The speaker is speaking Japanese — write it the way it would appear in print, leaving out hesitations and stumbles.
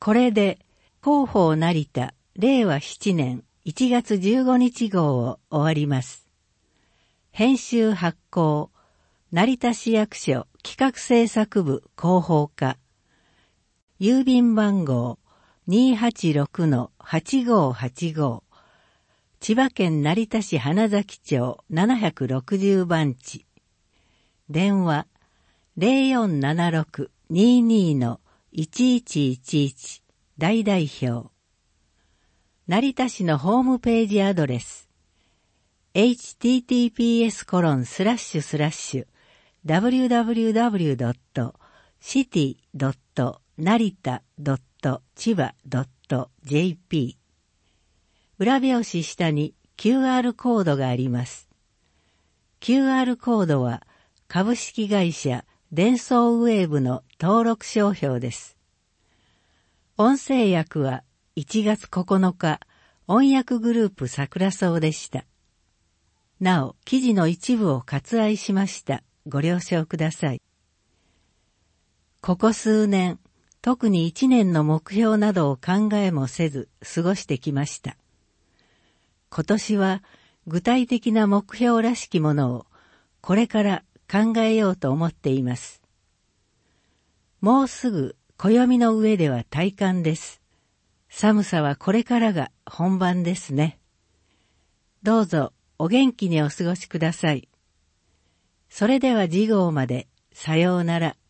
これで、広報成田令和7年1月15日号を終わります。編集発行、成田市役所企画制作部広報課。郵便番号 286-8585。千葉県成田市花崎町760番地。電話0476-22-1111大代表。成田市のホームページアドレス https://www.city.narita.chiba.jp 裏表紙下に QR コードがあります。QR コードは株式会社デンソーウェーブの登録商標です。音声訳は1月9日、音訳グループ桜草でした。なお、記事の一部を割愛しました。ご了承ください。ここ数年、特に1年の目標などを考えもせず過ごしてきました。今年は具体的な目標らしきものをこれから考えようと思っています。もうすぐ暦の上では大寒です。寒さはこれからが本番ですね。どうぞお元気にお過ごしください。それでは次号までさようなら。